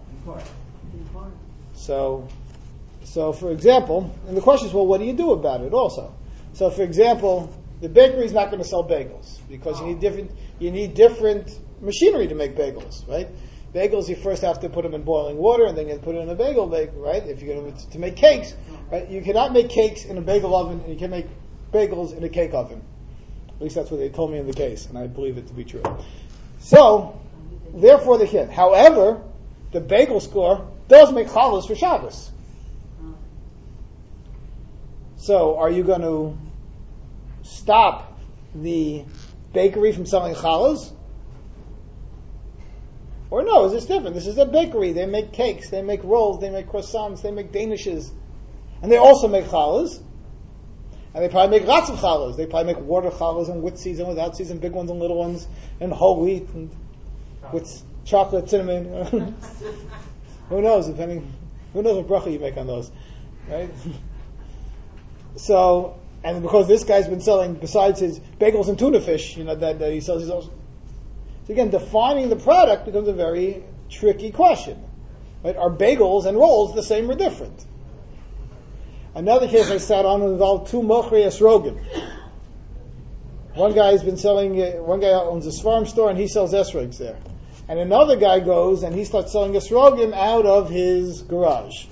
So, so for example, and the question is, well, what do you do about it also? So, for example, the bakery is not going to sell bagels because you need different you need different machinery to make bagels, right? Bagels, you first have to put them in boiling water and then you put it in a bagel bake, right? If you're going to, to make cakes, right? You cannot make cakes in a bagel oven and you can make bagels in a cake oven. At least that's what they told me in the case, and I believe it to be true. So, therefore they can. However, the bagel store does make challahs for Shabbos. So, are you going to stop the bakery from selling challahs? Or no, is this different? This is a bakery. They make cakes, they make rolls, they make croissants, they make danishes. And they also make challahs. And they probably make lots of challahs. They probably make water challahs and with seeds and without seeds and big ones and little ones and whole wheat and with chocolate, cinnamon. Who knows? Depending, who knows what bracha you make on those, right? So, and because this guy's been selling, besides his bagels and tuna fish, you know, that, that he sells his own. So again, defining the product becomes a very tricky question. Right? Are bagels and rolls the same or different? Another case I sat on involved two Mochrei Esrogim. One guy has been selling, uh, one guy owns a Svarim store and he sells esrogs there. and another guy goes and he starts selling esrogim out of his garage.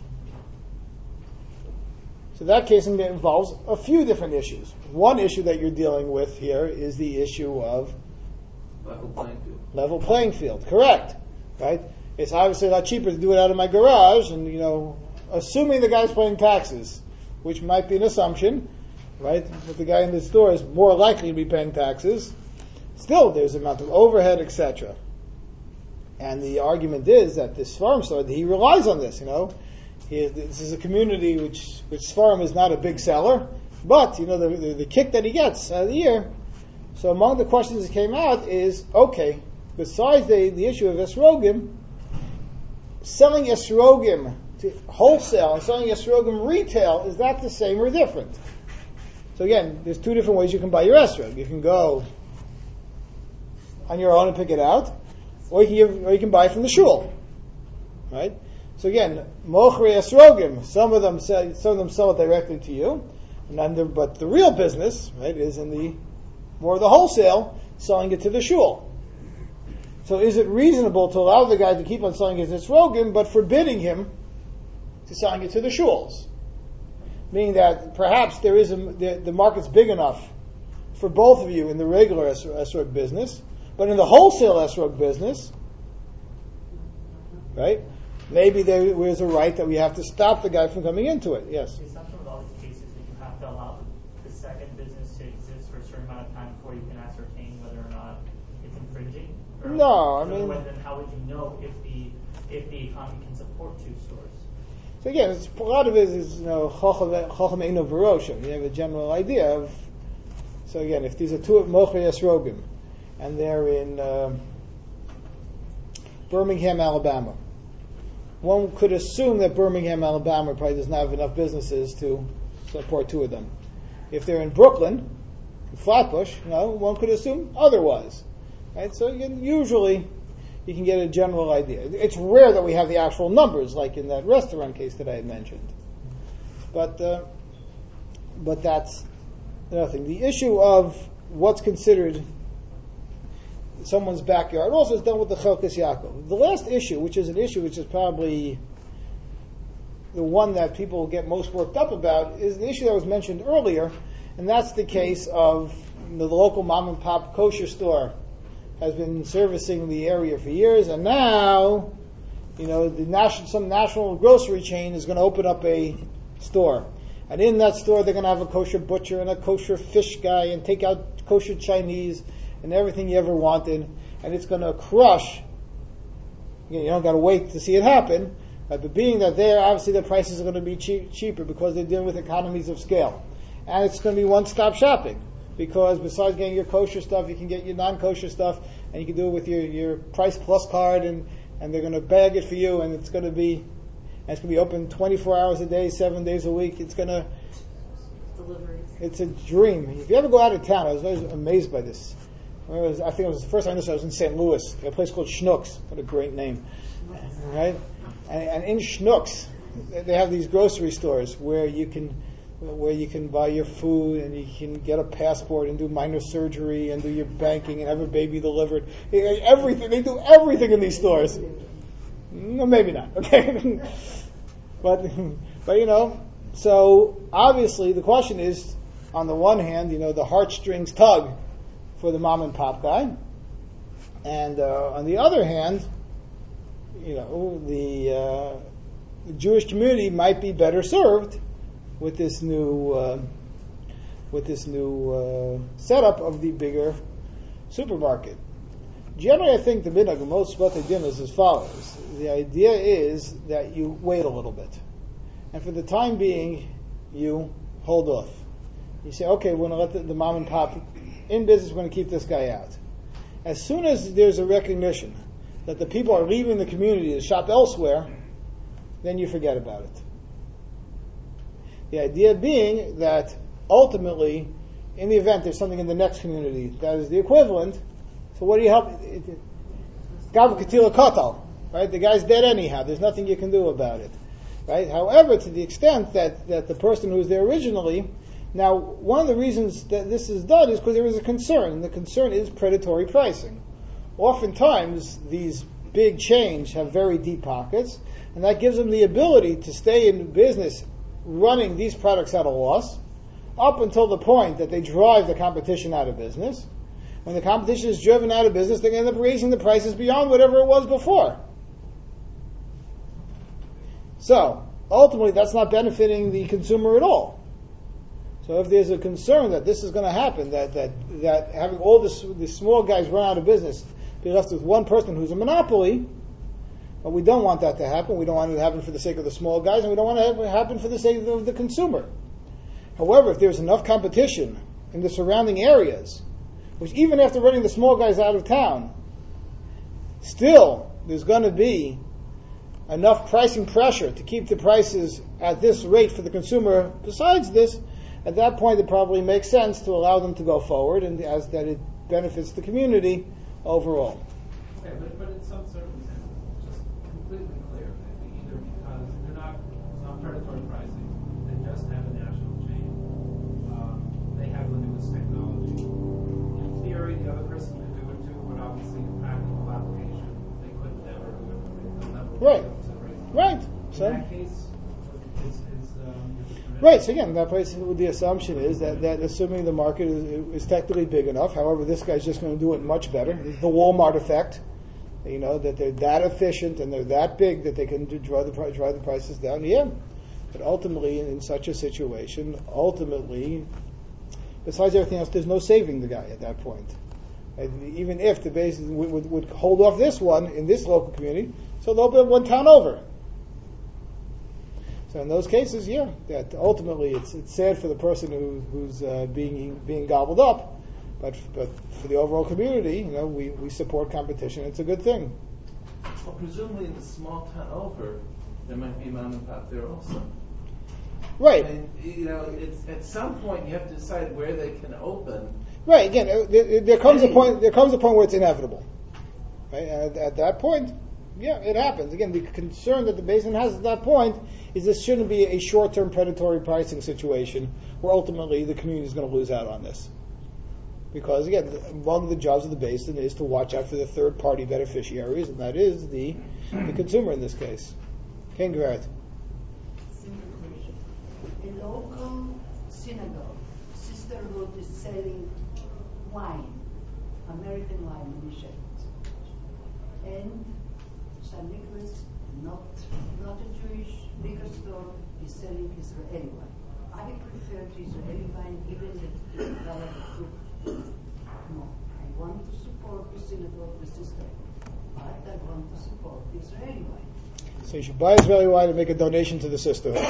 So that case involves a few different issues. One issue that you're dealing with here is the issue of Level playing field. level playing field. Correct, right? It's obviously a lot cheaper to do it out of my garage, and you know, assuming the guy's paying taxes, which might be an assumption, right? But the guy in the store is more likely to be paying taxes. Still, there's an amount of overhead, et cetera. And the argument is that this farm store, he relies on this. You know, he, this is a community which which farm is not a big seller, but you know the, the the kick that he gets out of the year. So among the questions that came out is, okay, besides the, the issue of esrogim, selling esrogim to wholesale and selling esrogim retail, is that the same or different? So again, there's two different ways you can buy your esrog. You can go on your own and pick it out, or you can, give, or you can buy from the shul, right? So again, mochri esrogim, some of them sell, some of them sell it directly to you, and then the, but the real business, right, is in the more of the wholesale, selling it to the shul. So is it reasonable to allow the guy to keep on selling his esrogim, but forbidding him to selling it to the shuls? Meaning that perhaps there is a, the, the market's big enough for both of you in the regular esrog business, but in the wholesale esrog business, right? Maybe there is a right that we have to stop the guy from coming into it. Yes. The assumption with all these cases that you have to allow the second business to exist for a certain amount of time before you can ascertain whether or not it's infringing. Or No, I so mean- Then how would you know if the if the economy can support two stores? So again, it's, a lot of it is, you know, chacham eino v'rosha. You have a general idea of. So again, if these are two mochri esrogim, and they're in uh, Birmingham, Alabama, one could assume that Birmingham, Alabama probably does not have enough businesses to support two of them. If they're in Brooklyn, Flatbush, you know, one could assume otherwise. Right? So again, usually you can get a general idea. It's rare that we have the actual numbers, like in that restaurant case that I had mentioned. But uh, but that's nothing. The issue of what's considered someone's backyard also is done with the Chelkas Yaakov. The last issue, which is an issue which is probably the one that people get most worked up about, is the issue that was mentioned earlier, and that's the case of the local mom and pop kosher store has been servicing the area for years, and now, you know, the national, some national grocery chain is going to open up a store. And in that store, they're going to have a kosher butcher and a kosher fish guy and take out kosher Chinese and everything you ever wanted. And it's going to crush. You don't got to wait to see it happen. Right? But being that there, obviously the prices are going to be cheap, cheaper because they're dealing with economies of scale. And it's going to be one-stop shopping. Because besides getting your kosher stuff, you can get your non-kosher stuff, and you can do it with your, your Price Plus card, and, and they're going to bag it for you, and it's going to be and it's going to be open twenty-four hours a day, seven days a week. It's going to Deliveries. It's a dream. If you ever go out of town, I was always amazed by this. I, was, I think it was the first time this I was in Saint Louis, a place called Schnucks. What a great name, right? And, and in Schnucks, they have these grocery stores where you can. where you can buy your food and you can get a passport and do minor surgery and do your banking and have a baby delivered. Everything, they do everything in these stores. No, maybe not, okay? but, but you know, so obviously the question is, on the one hand, you know, the heartstrings tug for the mom and pop guy. And uh, on the other hand, you know, the, uh, the Jewish community might be better served with this new uh, with this new uh, setup of the bigger supermarket. Generally, I think the minhag of most B'nai Din is as follows. The idea is that you wait a little bit. And for the time being, you hold off. You say, okay, we're going to let the, the mom and pop in business, we're going to keep this guy out. As soon as there's a recognition that the people are leaving the community to shop elsewhere, then you forget about it. The idea being that ultimately, in the event there's something in the next community that is the equivalent, so what do you help? Gav Katila Kotal, right? The guy's dead anyhow. There's nothing you can do about it, right? However, to the extent that, that the person who was there originally, now one of the reasons that this is done is because there is a concern, and the concern is predatory pricing. oftentimes these big chains have very deep pockets, and that gives them the ability to stay in business running these products at a loss up until the point that they drive the competition out of business. When the competition is driven out of business, they end up raising the prices beyond whatever it was before. So, ultimately, that's not benefiting the consumer at all. So if there's a concern that this is going to happen, that that, that having all this, the small guys run out of business, be left with one person who's a monopoly, but we don't want that to happen. We don't want it to happen for the sake of the small guys, and we don't want it to happen for the sake of the consumer. However, if there's enough competition in the surrounding areas, which even after running the small guys out of town, still there's going to be enough pricing pressure to keep the prices at this rate for the consumer. Besides this, at that point it probably makes sense to allow them to go forward, and as that it benefits the community overall. Okay, but, but in some circumstances, it's just completely clear that either because they're not, it's not predatory pricing, they just have a national chain, um, they have the newest technology. In theory, the other person could do it too, but obviously in practical application, they could never do it. They'll never Right. be able to raise it. Right. In So, that case, is, is, um, is it permitted? right. So again, that place, the assumption is that, that assuming the market is, is technically big enough, however, this guy's just going to do it much better. The Walmart effect, you know, that they're that efficient and they're that big that they can do, drive the pri- drive the prices down. Yeah, but ultimately, in, in such a situation, ultimately, besides everything else, there's no saving the guy at that point. And even if the base would, would, would hold off this one in this local community, so they'll open one town over. So in those cases, yeah, that ultimately it's it's sad for the person who, who's uh, being being gobbled up, but but for the overall community, you know, we, we support competition. It's a good thing. Well, presumably in the small town over, there might be mom and pop there also. Right. And, you know, it's, at some point you have to decide where they can open. Right. Again, uh, there, there comes a point. There comes a point where it's inevitable. Right. And at, at that point, yeah, it happens. Again, the concern that the basin has at that point is this shouldn't be a short-term predatory pricing situation where ultimately the community is going to lose out on this. Because again, one of the jobs of the basin is to watch out for the third-party beneficiaries, and that is the the consumer in this case. King Garrett. Simple question. A local synagogue, sisterhood is selling wine, American wine in Israel. And Saint Nicholas, not, not a Jewish liquor store, is selling Israeli wine. I prefer the Israeli wine even if it's valid fruit. No, I want to support the synagogue, the sister, but I want to support the Israeli wine. So you should buy Israeli wine and make a donation to the sisterhood.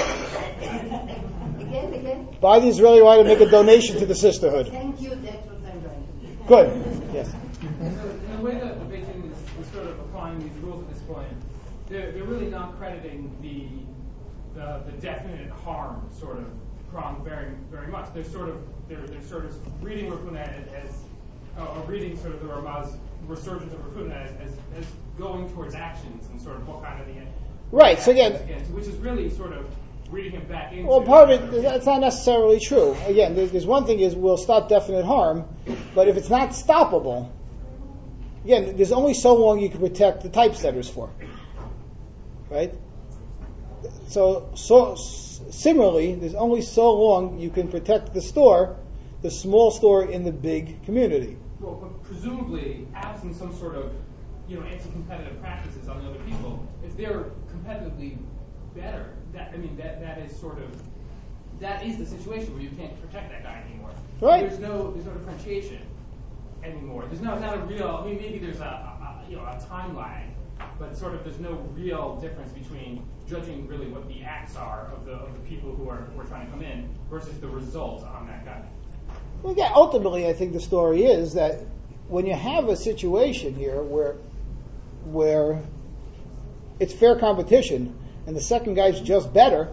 Again, again. Buy the Israeli wine and make a donation to the sisterhood. Thank you, that's what I'm trying to do. Good. Yes. So in the way that the Beijing is, is sort of applying these rules at this point, they're, they're really not crediting the, the the definite harm sort of prong very very much. They're sort of they're they're sort of reading Rafuna as, as uh, reading sort of the Ramaz resurgence of Rafuna as, as as going towards actions and sort of what kind of the Right. So again, against, which is really sort of reading him back into. well, part of it, that's not necessarily true. Again, there's, there's one thing is we'll stop definite harm, but if it's not stoppable, again, there's only so long you can protect the typesetters for, right? So, so similarly, there's only so long you can protect the store, the small store in the big community. Well, but presumably, absent some sort of, you know, anti-competitive practices on the other people, if they're competitively better, that I mean, that that is sort of that is the situation where you can't protect that guy anymore. Right. There's no there's no differentiation anymore. There's no not a real. I mean, maybe there's a, a, a you know a time lag, but sort of there's no real difference between judging really what the acts are of the of the people who are who are trying to come in versus the result on that guy. Well, yeah, ultimately, I think the story is that when you have a situation here where where it's fair competition and the second guy's just better,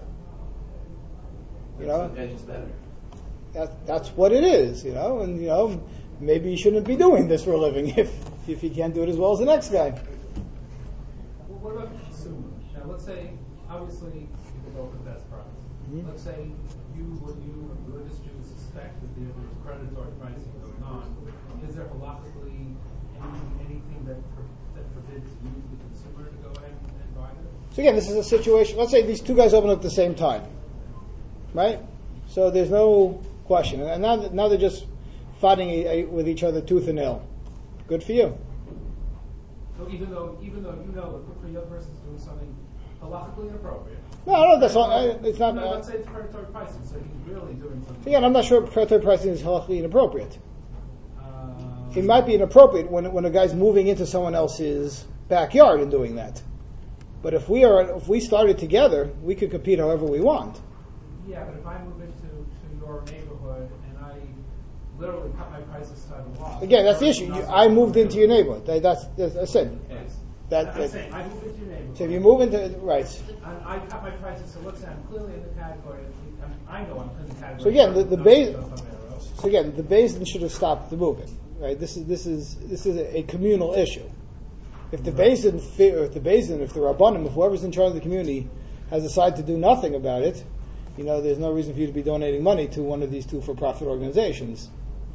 you know, The guy's better. that, that's what it is, you know, and, you know, maybe you shouldn't be doing this for a living if, if you can't do it as well as the next guy. Well, what about the consumer? Now, let's say, obviously, people go for the best price. Mhm. Let's say you, when you, religious Jews, suspect that there was predatory pricing going on. Is there halakhically any, anything that for, that forbids you, the consumer, to go ahead and, and buy them? So again, this is a situation. Let's say these two guys open up at the same time, right? So there's no question, and now now they're just fighting a, a, with each other tooth and nail. Good for you. So even though even though you know that the other person's doing something halakhically inappropriate. No, no, that's all. I, it's not. No, Uh, let's say it's predatory pricing, so he's really doing something. again, I'm not sure if predatory pricing is halakhically inappropriate. Um, It might be inappropriate when when a guy's moving into someone else's backyard and doing that. But if we are if we started together, we could compete however we want. Yeah, but if I move into to your neighborhood and I literally cut my prices to the wall. Again, that's the issue. You, I moved into your neighborhood. That, that's, that's I said. Yes. That, I'm that, saying I move into your neighborhood. so if you move into right. And I cut my prices, so let's say I'm clearly in the category. I'm, I know I'm in the category. So again, the, the not base. to go somewhere else. So again, the basin should have stopped the moving. Right. This is this is this is a, a communal issue. If the basin, if the basin, if the rabbanim, if whoever's in charge of the community has decided to do nothing about it, you know, there's no reason for you to be donating money to one of these two for-profit organizations.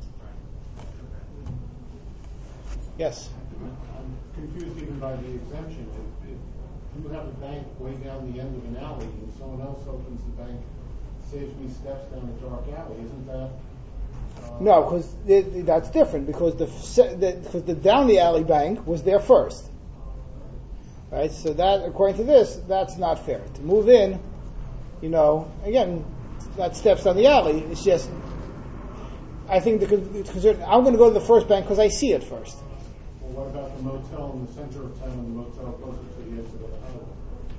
Yes. I'm confused even by the exemption. If, if you have a bank way down the end of an alley and someone else opens the bank, saves me steps down a dark alley, isn't that? Uh, No, because that's different. Because the because the, the down the alley bank was there first, right? So that, according to this, that's not fair. To move in, you know, again, that steps down the alley. It's just, I think the concern. I'm going to go to the first bank because I see it first. Well, what about the motel in the center of town and the motel closer to the exit of the highway?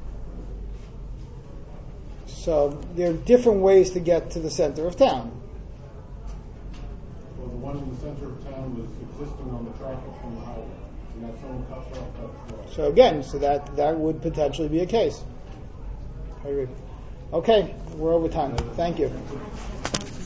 So there are different ways to get to the center of town. Well, the one in the center of town was existing on the traffic from the highway, and that someone cuts off that floor. So again, so that that would potentially be a case. I agree. Okay, we're over time. Thank you.